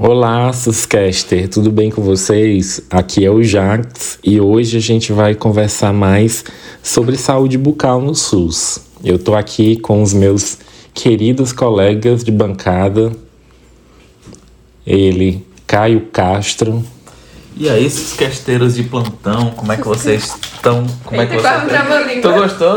Olá, Suscaster, tudo bem com vocês? Aqui é o Jax e hoje a gente vai conversar mais sobre saúde bucal no SUS. Eu tô aqui com os meus queridos colegas de bancada, ele, Caio Castro. E aí, Suscasteiros de plantão, como é que vocês estão? Como é que vocês estão? Tu gostou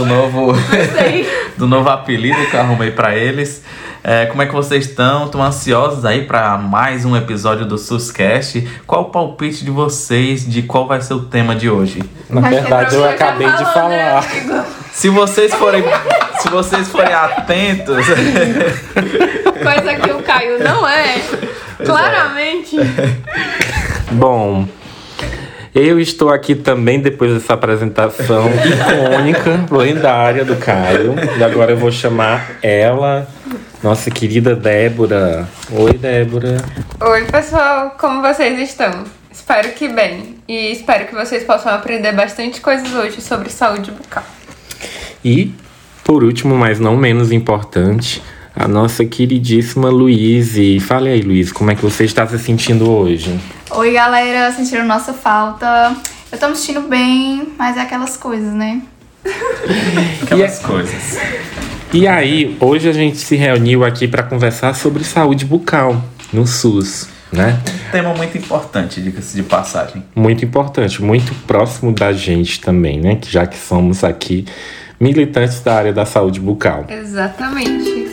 do novo apelido que eu arrumei pra eles? Como é que vocês estão? Estão ansiosos aí para mais um episódio do SUScast? Qual o palpite de vocês de qual vai ser o tema de hoje? Na verdade, eu acabei de falar. Se vocês forem atentos... Coisa que o Caio não é. Claramente. Bom, eu estou aqui também depois dessa apresentação icônica, lendária do Caio. E agora eu vou chamar ela, nossa querida Débora. Oi, Débora. Oi, pessoal. Como vocês estão? Espero que bem. E espero que vocês possam aprender bastante coisas hoje sobre saúde bucal. E, por último, mas não menos importante, a nossa queridíssima Luíse. Fale aí, Luíse, como é que você está se sentindo hoje? Oi, galera, sentiram nossa falta. Eu tô me sentindo bem, mas é aquelas coisas, né? Coisas. E aí, hoje a gente se reuniu aqui para conversar sobre saúde bucal no SUS, né? Um tema muito importante, diga-se de passagem. Muito importante, muito próximo da gente também, né? Já que somos aqui militantes da área da saúde bucal. Exatamente.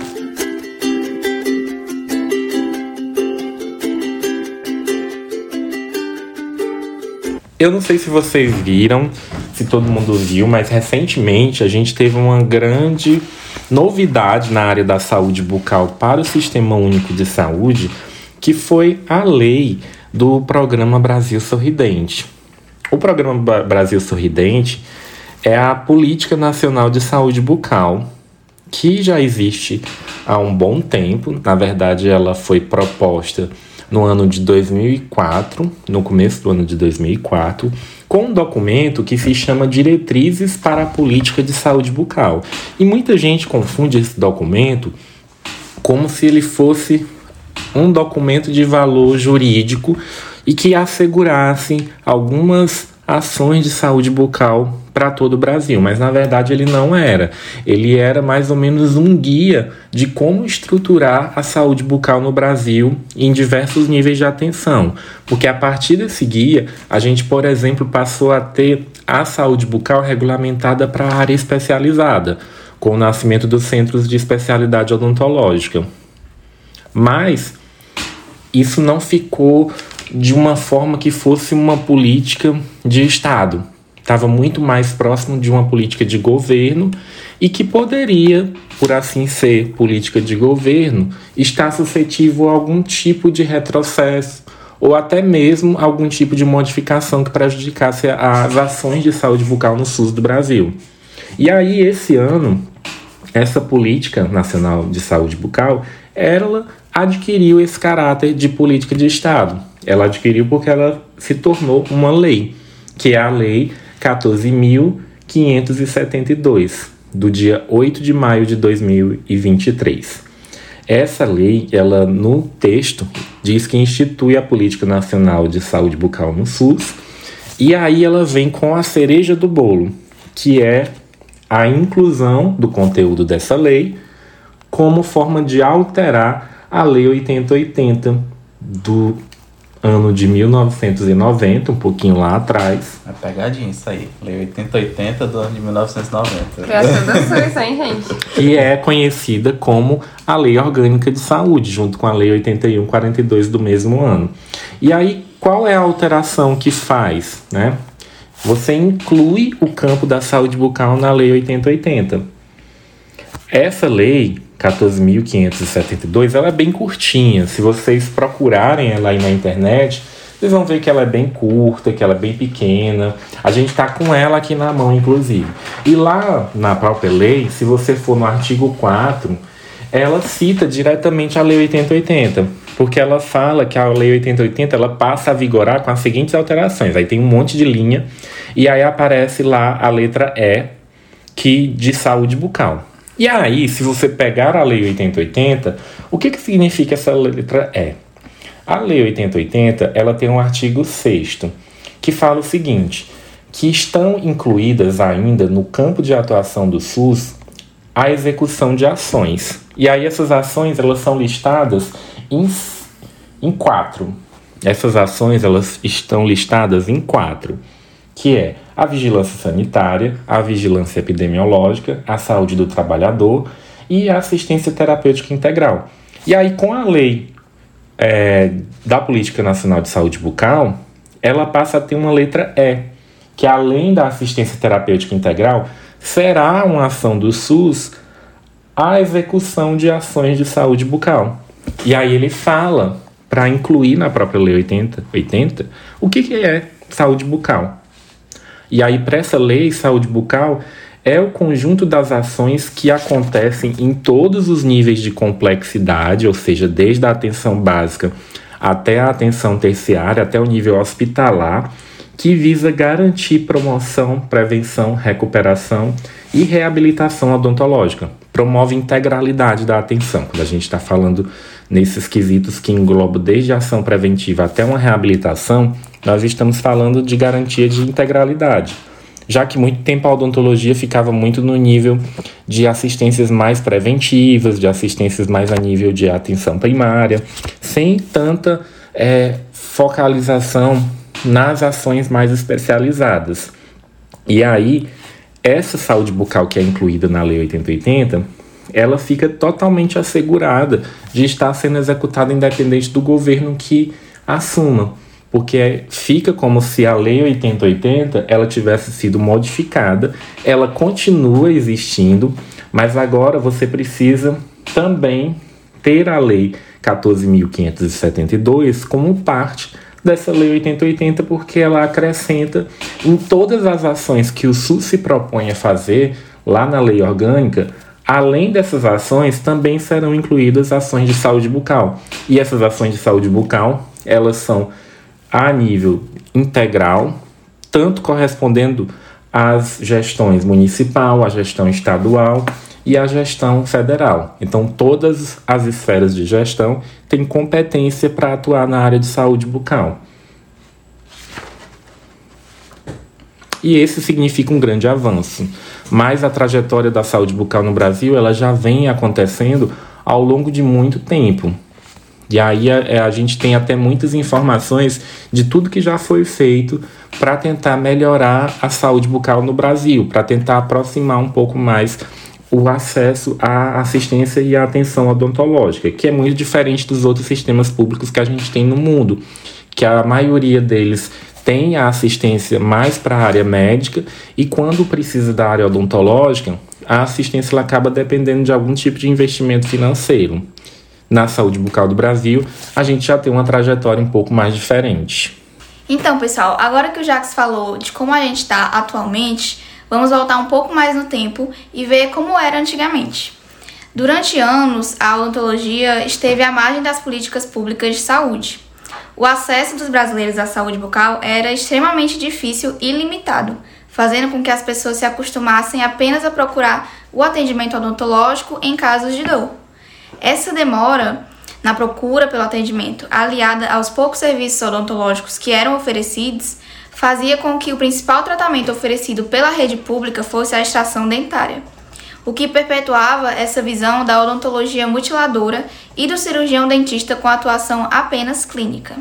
Eu não sei se vocês viram, se todo mundo viu, mas recentemente a gente teve uma grande novidade na área da saúde bucal para o Sistema Único de Saúde, que foi a lei do Programa Brasil Sorridente. O Programa Brasil Sorridente é a Política Nacional de Saúde Bucal, que já existe há um bom tempo. Na verdade, ela foi proposta no ano de 2004, no começo do ano de 2004, com um documento que se chama Diretrizes para a Política de Saúde Bucal. E muita gente confunde esse documento como se ele fosse um documento de valor jurídico e que assegurasse algumas ações de saúde bucal para todo o Brasil, mas na verdade ele não era. Ele era mais ou menos um guia de como estruturar a saúde bucal no Brasil em diversos níveis de atenção, porque a partir desse guia a gente, por exemplo, passou a ter a saúde bucal regulamentada para a área especializada, com o nascimento dos centros de especialidade odontológica. Mas isso não ficou de uma forma que fosse uma política de Estado. Estava muito mais próximo de uma política de governo e que poderia, por assim ser política de governo, estar suscetível a algum tipo de retrocesso ou até mesmo algum tipo de modificação que prejudicasse as ações de saúde bucal no SUS do Brasil. E aí, esse ano, essa Política Nacional de Saúde Bucal, ela adquiriu esse caráter de política de Estado. Ela adquiriu porque ela se tornou uma lei, que é a Lei 14.572, do dia 8 de maio de 2023. Essa lei, ela no texto, diz que institui a Política Nacional de Saúde Bucal no SUS, e aí ela vem com a cereja do bolo, que é a inclusão do conteúdo dessa lei como forma de alterar a Lei 8080 do ano de 1990, um pouquinho lá atrás. É pegadinha isso aí. Lei 8080 do ano de 1990. Graças a Deus, hein, gente? Que é conhecida como a Lei Orgânica de Saúde, junto com a Lei 8142 do mesmo ano. E aí, qual é a alteração que faz, né? Você inclui o campo da saúde bucal na Lei 8080. Essa lei 14.572, ela é bem curtinha. Se vocês procurarem ela aí na internet, vocês vão ver que ela é bem curta, que ela é bem pequena. A gente está com ela aqui na mão, inclusive. E lá na própria lei, se você for no artigo 4, ela cita diretamente a Lei 8080, porque ela fala que a Lei 8080 ela passa a vigorar com as seguintes alterações. Aí tem um monte de linha, e aí aparece lá a letra E, que de saúde bucal. E aí, se você pegar a Lei 8080, o que significa essa letra E? A Lei 8080, ela tem um artigo 6º, que fala o seguinte, que estão incluídas ainda no campo de atuação do SUS a execução de ações. E aí essas ações, elas são listadas em 4. Essas ações, elas estão listadas em 4, que é a vigilância sanitária, a vigilância epidemiológica, a saúde do trabalhador e a assistência terapêutica integral. E aí, com a lei da Política Nacional de Saúde Bucal, ela passa a ter uma letra E, que além da assistência terapêutica integral, será uma ação do SUS a execução de ações de saúde bucal. E aí ele fala, para incluir na própria Lei 8080, o que é saúde bucal. E aí, para essa lei, saúde bucal é o conjunto das ações que acontecem em todos os níveis de complexidade, ou seja, desde a atenção básica até a atenção terciária, até o nível hospitalar, que visa garantir promoção, prevenção, recuperação e reabilitação odontológica. Promove integralidade da atenção. Quando a gente está falando nesses quesitos que englobam desde a ação preventiva até uma reabilitação, nós estamos falando de garantia de integralidade. Já que muito tempo a odontologia ficava muito no nível de assistências mais preventivas, de assistências mais a nível de atenção primária, sem tanta focalização nas ações mais especializadas. E aí, essa saúde bucal que é incluída na Lei 8080, ela fica totalmente assegurada de estar sendo executada independente do governo que assuma. Porque fica como se a Lei 8080 ela tivesse sido modificada, ela continua existindo, mas agora você precisa também ter a Lei 14.572 como parte dessa Lei 8080, porque ela acrescenta em todas as ações que o SUS se propõe a fazer lá na lei orgânica. Além dessas ações, também serão incluídas ações de saúde bucal. E essas ações de saúde bucal, elas são a nível integral, tanto correspondendo às gestões municipal, à gestão estadual e à gestão federal. Então, todas as esferas de gestão têm competência para atuar na área de saúde bucal. E esse significa um grande avanço. Mas a trajetória da saúde bucal no Brasil, ela já vem acontecendo ao longo de muito tempo. E aí a gente tem até muitas informações de tudo que já foi feito para tentar melhorar a saúde bucal no Brasil, para tentar aproximar um pouco mais o acesso à assistência e à atenção odontológica, que é muito diferente dos outros sistemas públicos que a gente tem no mundo, que a maioria deles tem a assistência mais para a área médica e quando precisa da área odontológica, a assistência ela acaba dependendo de algum tipo de investimento financeiro. Na saúde bucal do Brasil, a gente já tem uma trajetória um pouco mais diferente. Então, pessoal, agora que o Jacques falou de como a gente está atualmente, vamos voltar um pouco mais no tempo e ver como era antigamente. Durante anos, a odontologia esteve à margem das políticas públicas de saúde. O acesso dos brasileiros à saúde bucal era extremamente difícil e limitado, fazendo com que as pessoas se acostumassem apenas a procurar o atendimento odontológico em casos de dor. Essa demora na procura pelo atendimento, aliada aos poucos serviços odontológicos que eram oferecidos, fazia com que o principal tratamento oferecido pela rede pública fosse a extração dentária, o que perpetuava essa visão da odontologia mutiladora e do cirurgião dentista com atuação apenas clínica.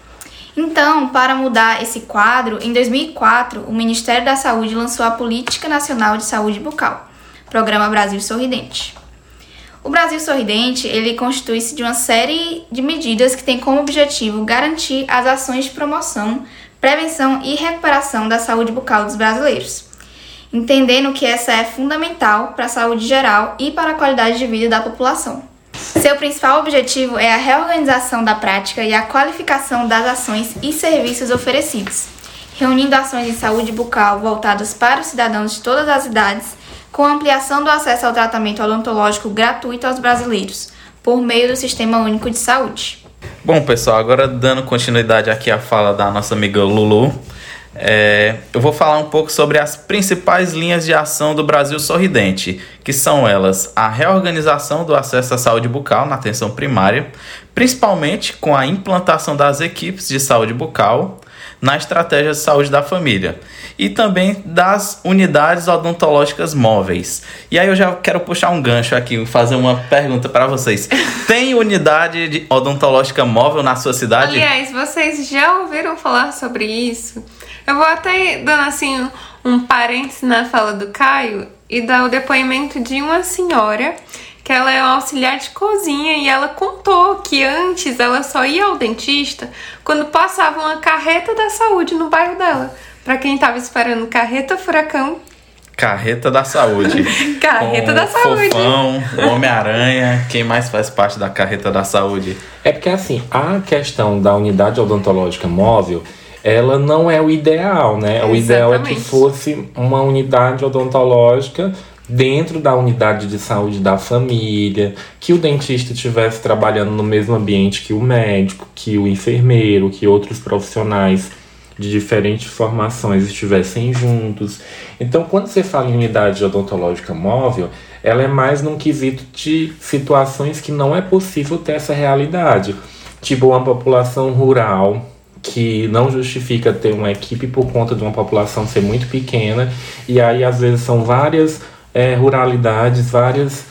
Então, para mudar esse quadro, em 2004, o Ministério da Saúde lançou a Política Nacional de Saúde Bucal, Programa Brasil Sorridente. O Brasil Sorridente, ele constitui-se de uma série de medidas que tem como objetivo garantir as ações de promoção, prevenção e recuperação da saúde bucal dos brasileiros, entendendo que essa é fundamental para a saúde geral e para a qualidade de vida da população. Seu principal objetivo é a reorganização da prática e a qualificação das ações e serviços oferecidos, reunindo ações em saúde bucal voltadas para os cidadãos de todas as idades, com a ampliação do acesso ao tratamento odontológico gratuito aos brasileiros, por meio do Sistema Único de Saúde. Bom, pessoal, agora dando continuidade aqui à fala da nossa amiga Lulu, eu vou falar um pouco sobre as principais linhas de ação do Brasil Sorridente, que são elas: a reorganização do acesso à saúde bucal na atenção primária, principalmente com a implantação das equipes de saúde bucal na estratégia de saúde da família e também das unidades odontológicas móveis. E aí eu já quero puxar um gancho aqui, fazer uma pergunta para vocês. Tem unidade odontológica móvel na sua cidade? Aliás, vocês já ouviram falar sobre isso? Eu vou até dando assim um parênteses na fala do Caio e dar o depoimento de uma senhora que ela é uma auxiliar de cozinha e ela contou que antes ela só ia ao dentista quando passava uma carreta da saúde no bairro dela. Pra quem tava esperando carreta furacão. Carreta da saúde. Carreta da saúde. Fofão, Homem-Aranha, quem mais faz parte da carreta da saúde? É porque assim, a questão da unidade odontológica móvel, ela não é o ideal, né? O ideal é que fosse uma unidade odontológica dentro da unidade de saúde da família, que o dentista estivesse trabalhando no mesmo ambiente que o médico, que o enfermeiro, que outros profissionais de diferentes formações estivessem juntos. Então, quando você fala em unidade odontológica móvel, ela é mais num quesito de situações que não é possível ter essa realidade. Tipo, uma população rural que não justifica ter uma equipe por conta de uma população ser muito pequena, e aí às vezes são várias ruralidades, várias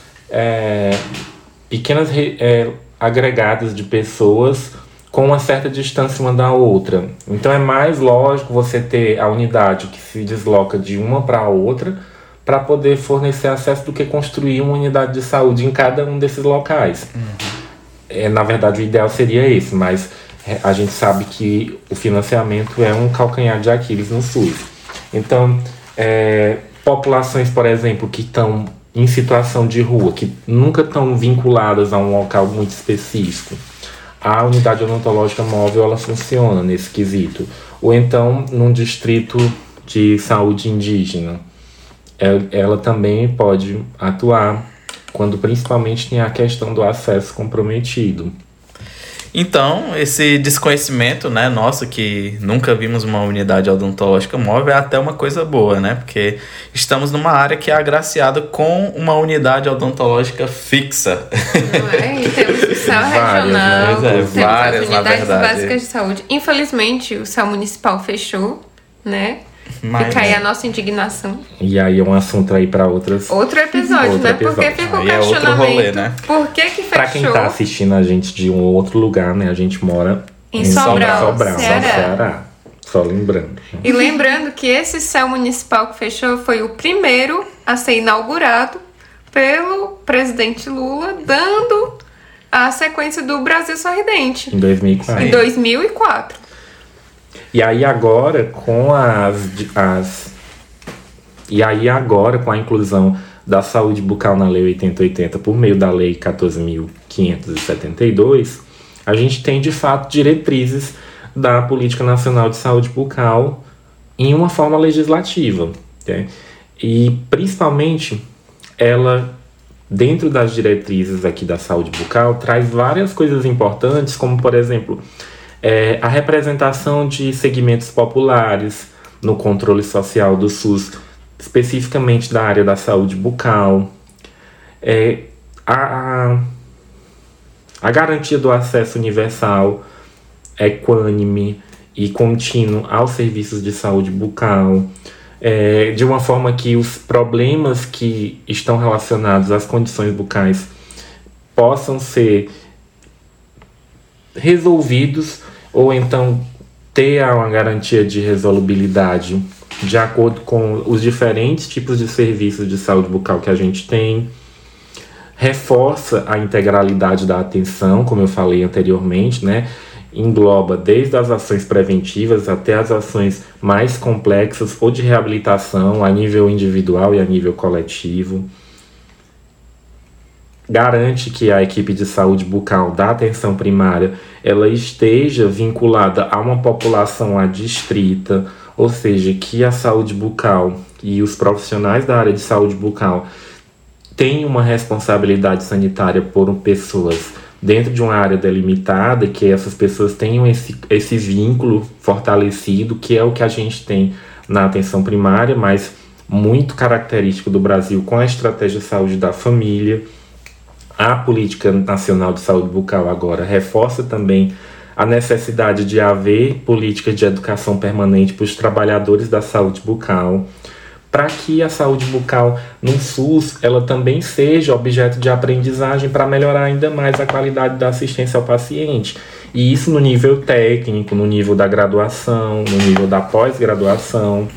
pequenas agregadas de pessoas com uma certa distância uma da outra. Então é mais lógico você ter a unidade que se desloca de uma para a outra para poder fornecer acesso do que construir uma unidade de saúde em cada um desses locais. Na verdade, o ideal seria esse, mas a gente sabe que o financiamento é um calcanhar de Aquiles no SUS. Então, populações, por exemplo, que estão em situação de rua, que nunca estão vinculadas a um local muito específico, a unidade odontológica móvel ela funciona nesse quesito. Ou então, num distrito de saúde indígena, ela também pode atuar quando principalmente tem a questão do acesso comprometido. Então, esse desconhecimento, né, nosso, que nunca vimos uma unidade odontológica móvel, é até uma coisa boa, né? Porque estamos numa área que é agraciada com uma unidade odontológica fixa. Não é? E temos o céu regional, né? temos Várias, as unidades na verdade. básicas de saúde. Infelizmente, o céu municipal fechou, né? Mas, Fica aí a nossa indignação. E aí é um assunto aí para outros... Outro episódio, Outro né? episódio. Porque fica o Aí é outro questionamento. rolê, né? Por que fechou? Pra quem tá assistindo a gente de um outro lugar, né? A gente mora Em Sobral, Ceará. Só lembrando. E lembrando que esse céu municipal que fechou foi o primeiro a ser inaugurado pelo presidente Lula, dando a sequência do Brasil Sorridente. Em 2004. Em 2004. E aí agora, com com a inclusão da saúde bucal na Lei 8080 por meio da Lei 14.572, a gente tem, de fato, diretrizes da Política Nacional de Saúde Bucal em uma forma legislativa. Né? E, principalmente, ela, dentro das diretrizes aqui da saúde bucal, traz várias coisas importantes, como, por exemplo, a representação de segmentos populares no controle social do SUS, especificamente da área da saúde bucal, a garantia do acesso universal, equânime e contínuo aos serviços de saúde bucal, de uma forma que os problemas que estão relacionados às condições bucais possam ser resolvidos, ou então ter uma garantia de resolubilidade de acordo com os diferentes tipos de serviços de saúde bucal que a gente tem. Reforça a integralidade da atenção, como eu falei anteriormente, né? Engloba desde as ações preventivas até as ações mais complexas ou de reabilitação a nível individual e a nível coletivo. Garante que a equipe de saúde bucal da atenção primária ela esteja vinculada a uma população adstrita, ou seja, que a saúde bucal e os profissionais da área de saúde bucal têm uma responsabilidade sanitária por pessoas dentro de uma área delimitada, que essas pessoas tenham esse vínculo fortalecido, que é o que a gente tem na atenção primária, mas muito característico do Brasil com a estratégia de saúde da família. A Política Nacional de Saúde Bucal agora reforça também a necessidade de haver políticas de educação permanente para os trabalhadores da saúde bucal, para que a saúde bucal no SUS ela também seja objeto de aprendizagem para melhorar ainda mais a qualidade da assistência ao paciente. E isso no nível técnico, no nível da graduação, no nível da pós-graduação.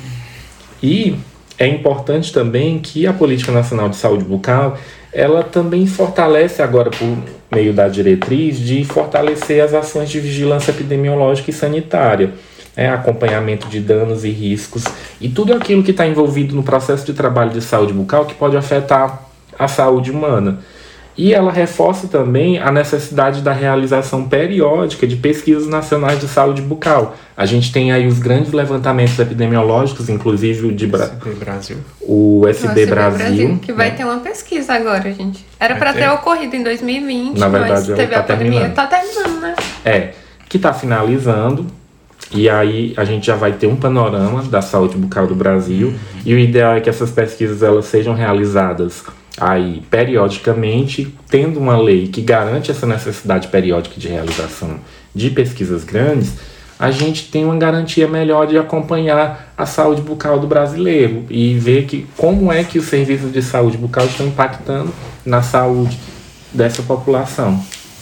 E é importante também que a Política Nacional de Saúde Bucal ela também fortalece agora, por meio da diretriz, de fortalecer as ações de vigilância epidemiológica e sanitária, acompanhamento de danos e riscos e tudo aquilo que está envolvido no processo de trabalho de saúde bucal que pode afetar a saúde humana. E ela reforça também a necessidade da realização periódica de pesquisas nacionais de saúde bucal. A gente tem aí os grandes levantamentos epidemiológicos, inclusive o de Brasil. O SB Brasil. Que vai ter uma pesquisa agora, gente. Era para ter ocorrido em 2020, na verdade, mas teve a pandemia. Tá terminando, né? Que está finalizando. E aí a gente já vai ter um panorama da saúde bucal do Brasil. E o ideal é que essas pesquisas elas sejam realizadas aí periodicamente, tendo uma lei que garante essa necessidade periódica de realização de pesquisas grandes, a gente tem uma garantia melhor de acompanhar a saúde bucal do brasileiro e ver como é que os serviços de saúde bucal estão impactando na saúde dessa população.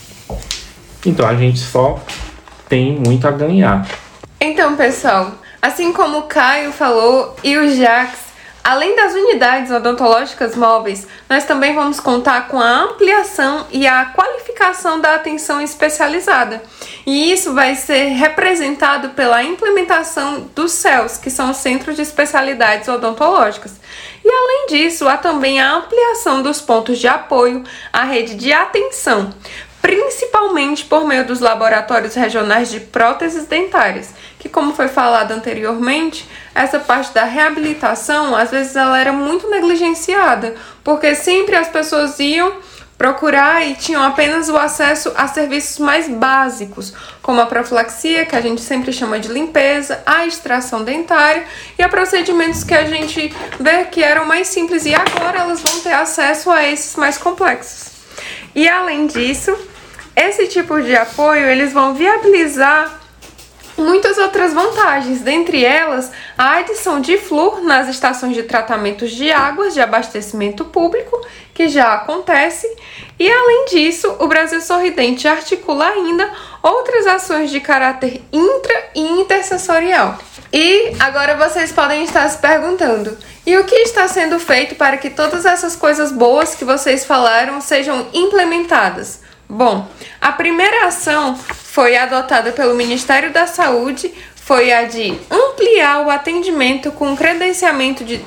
Então a gente só tem muito a ganhar. Então, pessoal, assim como o Caio falou e o Jax, além das unidades odontológicas móveis, nós também vamos contar com a ampliação e a qualificação da atenção especializada. E isso vai ser representado pela implementação dos CELS, que são os Centros de Especialidades Odontológicas. E além disso, há também a ampliação dos pontos de apoio à rede de atenção, principalmente por meio dos laboratórios regionais de próteses dentárias, que, como foi falado anteriormente, essa parte da reabilitação, às vezes ela era muito negligenciada, porque sempre as pessoas iam procurar e tinham apenas o acesso a serviços mais básicos, como a profilaxia, que a gente sempre chama de limpeza, a extração dentária e a procedimentos que a gente vê que eram mais simples, e agora elas vão ter acesso a esses mais complexos. E além disso, esse tipo de apoio eles vão viabilizar muitas outras vantagens, dentre elas a adição de flúor nas estações de tratamentos de águas de abastecimento público, que já acontece, e além disso, o Brasil Sorridente articula ainda outras ações de caráter intra e intersensorial. E agora vocês podem estar se perguntando, e o que está sendo feito para que todas essas coisas boas que vocês falaram sejam implementadas? Bom, a primeira ação foi adotada pelo Ministério da Saúde, foi a de ampliar o atendimento com credenciamento de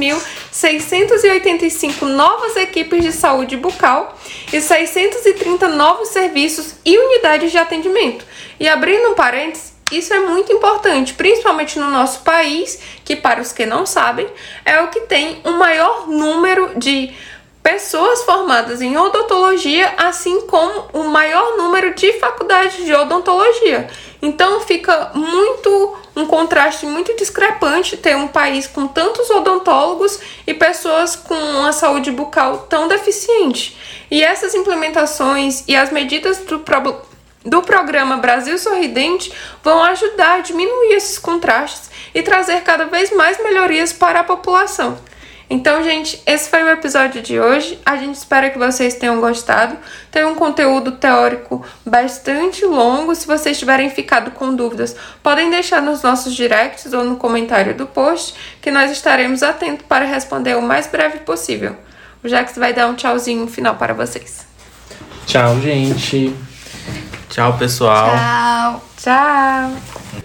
3.685 novas equipes de saúde bucal e 630 novos serviços e unidades de atendimento. E abrindo um parênteses, isso é muito importante, principalmente no nosso país, que, para os que não sabem, é o que tem o maior número de pessoas formadas em odontologia, assim como o maior número de faculdades de odontologia. Então fica um contraste muito discrepante ter um país com tantos odontólogos e pessoas com uma saúde bucal tão deficiente. E essas implementações e as medidas do programa Brasil Sorridente vão ajudar a diminuir esses contrastes e trazer cada vez mais melhorias para a população. Então, gente, esse foi o episódio de hoje. A gente espera que vocês tenham gostado. Tem um conteúdo teórico bastante longo. Se vocês tiverem ficado com dúvidas, podem deixar nos nossos directs ou no comentário do post, que nós estaremos atentos para responder o mais breve possível. O Jax vai dar um tchauzinho final para vocês. Tchau, gente. Tchau, pessoal. Tchau. Tchau.